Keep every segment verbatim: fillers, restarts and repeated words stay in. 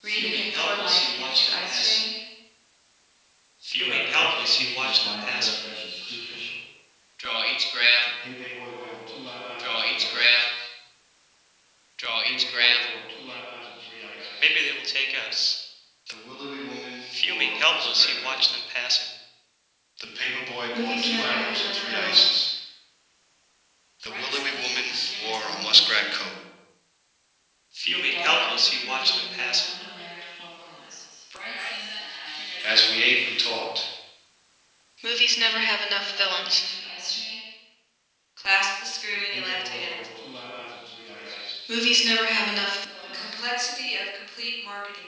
Reading Fuming in poor helpless, light he gives you watched them eye passing. strain. Fuming Correct. helpless, he Execution watched of them lines passing. stretch is crucial. Draw each graph. The paperboy bought two apples and Draw three each ices. graph. Draw The each paperboy graph. bought two apples and three ices. Maybe they will take us. The willowy woman Fuming wore a helpless, he muskrat watched coat. them passing. The paperboy bought Movies two never have apples and enough three villains. ices. The willowy woman wore a muskrat coat. Fuming helpless, he watched them passing. As we ate, we talked. Movies never have enough villains. Clasp the screw The in your left paperboy hand. bought two apples and three ices. Movies never have enough. Complexity of complete marketing.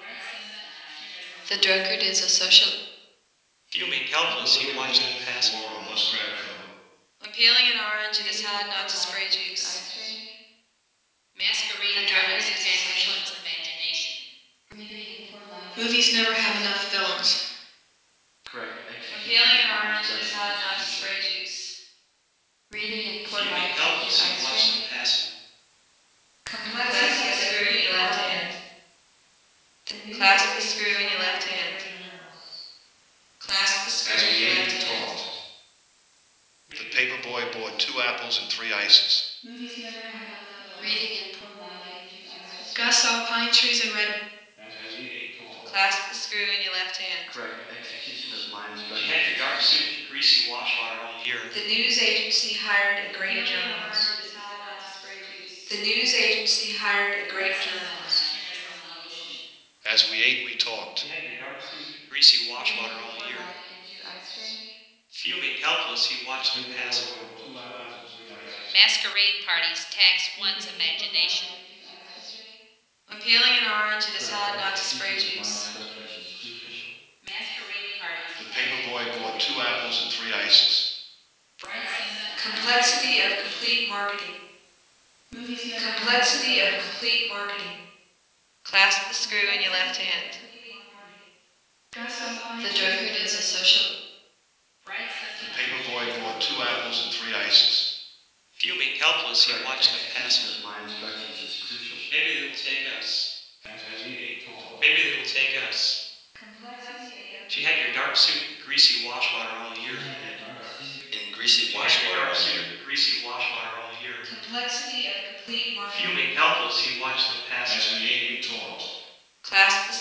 The drunkard is a social. Fuming The helpless, he willowy watched them woman passing. wore a muskrat coat. When peeling an orange, it is hard not to spray juice. Masquerade parties tax one's imagination. Movies never have enough villains. Correct. When Execution peeling of an line orange, it is stretches hard is not to crucial. spray juice. Reading in poor Fuming light gives you helpless, eye he watched strain. them passing. Clasp the screw in your left hand. Clasp the screw in your left hand. Clasp the screw As in we your ate, left we hand. talked. The paperboy bought two apples and three ices. Movies never have enough villains. Reading in poor light gives you eye strain. Gus saw pine trees and read. As we ate, we talked. Clasp the screw in your left hand. Correct. Execution of line She stretches had your is dark crucial. suit and greasy wash water all year. The news agency hired a great Peeling an journalist. orange, it is hard not to spray juice. The news agency hired a great journalist. As we ate, we talked. She had your dark suit and greasy wash Reading water in all poor year. light gives you eye strain. Fuming helpless, he watched them The passing. paperboy bought two apples and three ices. Masquerade parties tax one's imagination. When peeling an orange, it is Correct. hard not to spray Execution of line juice. stretches is crucial. Masquerade parties. The paperboy bought two apples and three ices. Complexity of complete marketing. Movies never have Complexity enough of villains. complete marketing. Clasp the screw in your left hand. Gus saw pine the drunkard is a social. The paperboy bought two apples and three ices. Fuming helpless, he Correct. watched them Execution passing. of line stretches is crucial. Maybe they will take us. As we ate, talked. Maybe they will take us. Complexity of She had your dark suit and greasy wash water all year. In greasy She had wash your water dark all suit year. and greasy wash water all year. Complexity of complete marketing. Fuming helpless, he watched them passing. As we ate, we talked. Clasp the